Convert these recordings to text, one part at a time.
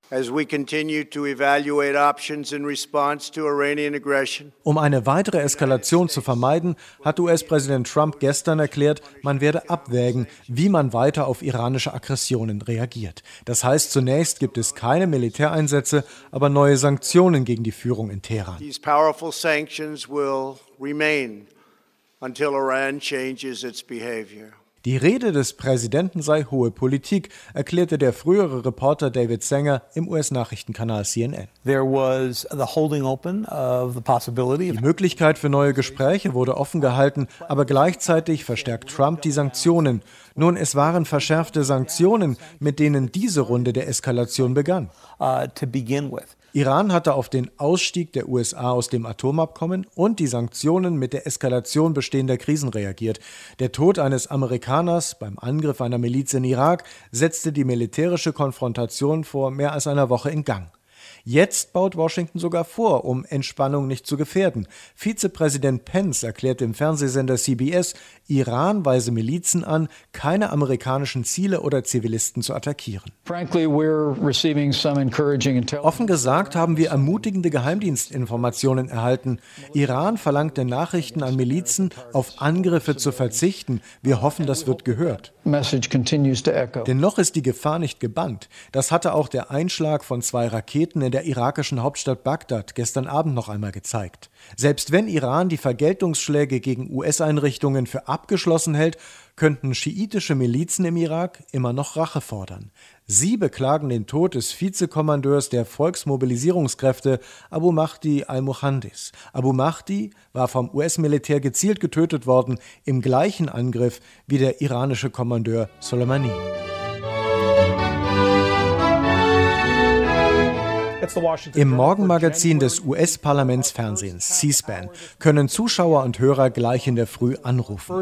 Um eine weitere Eskalation zu vermeiden, hat US-Präsident Trump gestern erklärt, man werde abwägen, wie man weiter auf iranische Aggressionen reagiert. Das heißt, zunächst gibt es keine Militäreinsätze, aber neue Sanktionen gegen die Führung in Teheran. These powerful sanctions will remain until Iran changes its behavior. Die Rede des Präsidenten sei hohe Politik, erklärte der frühere Reporter David Sanger im US-Nachrichtenkanal CNN. Die Möglichkeit für neue Gespräche wurde offen gehalten, aber gleichzeitig verstärkt Trump die Sanktionen. Nun, es waren verschärfte Sanktionen, mit denen diese Runde der Eskalation begann. Iran hatte auf den Ausstieg der USA aus dem Atomabkommen und die Sanktionen mit der Eskalation bestehender Krisen reagiert. Der Tod eines Amerikaners beim Angriff einer Miliz in Irak setzte die militärische Konfrontation vor mehr als einer Woche in Gang. Jetzt baut Washington sogar vor, um Entspannung nicht zu gefährden. Vizepräsident Pence erklärte im Fernsehsender CBS, Iran weise Milizen an, keine amerikanischen Ziele oder Zivilisten zu attackieren. Offen gesagt haben wir ermutigende Geheimdienstinformationen erhalten. Iran verlangte Nachrichten an Milizen, auf Angriffe zu verzichten. Wir hoffen, das wird gehört. Denn noch ist die Gefahr nicht gebannt. Das hatte auch der Einschlag von 2 Raketen in der irakischen Hauptstadt Bagdad gestern Abend noch einmal gezeigt. Selbst wenn Iran die Vergeltungsschläge gegen US-Einrichtungen für abgeschlossen hält, könnten schiitische Milizen im Irak immer noch Rache fordern. Sie beklagen den Tod des Vizekommandeurs der Volksmobilisierungskräfte Abu Mahdi al-Muhandis. Abu Mahdi war vom US-Militär gezielt getötet worden, im gleichen Angriff wie der iranische Kommandeur Soleimani. Im Morgenmagazin des US-Parlamentsfernsehens C-SPAN können Zuschauer und Hörer gleich in der Früh anrufen.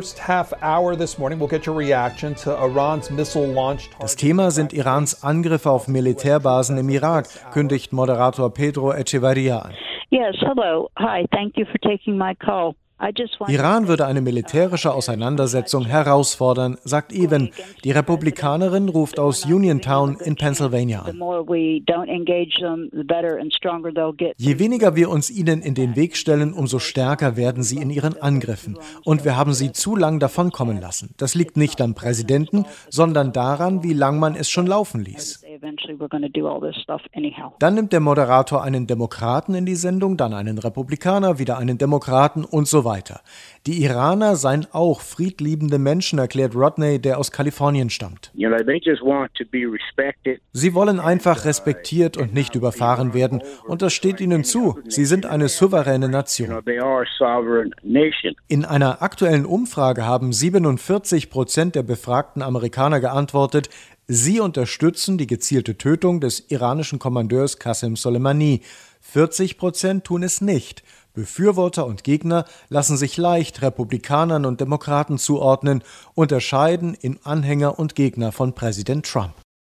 Das Thema sind Irans Angriffe auf Militärbasen im Irak, kündigt Moderator Pedro Echevarria an. Yes, hello. Hi, thank you for taking my call. Iran würde eine militärische Auseinandersetzung herausfordern, sagt Even. Die Republikanerin ruft aus Uniontown in Pennsylvania an. Je weniger wir uns ihnen in den Weg stellen, umso stärker werden sie in ihren Angriffen. Und wir haben sie zu lang davonkommen lassen. Das liegt nicht am Präsidenten, sondern daran, wie lang man es schon laufen ließ. Dann nimmt der Moderator einen Demokraten in die Sendung, dann einen Republikaner, wieder einen Demokraten und so weiter. Die Iraner seien auch friedliebende Menschen, erklärt Rodney, der aus Kalifornien stammt. Sie wollen einfach respektiert und nicht überfahren werden. Und das steht ihnen zu. Sie sind eine souveräne Nation. In einer aktuellen Umfrage haben 47% der befragten Amerikaner geantwortet, sie unterstützen die gezielte Tötung des iranischen Kommandeurs Qasem Soleimani. 40% tun es nicht. Befürworter und Gegner lassen sich leicht Republikanern und Demokraten zuordnen, unterscheiden in Anhänger und Gegner von Präsident Trump.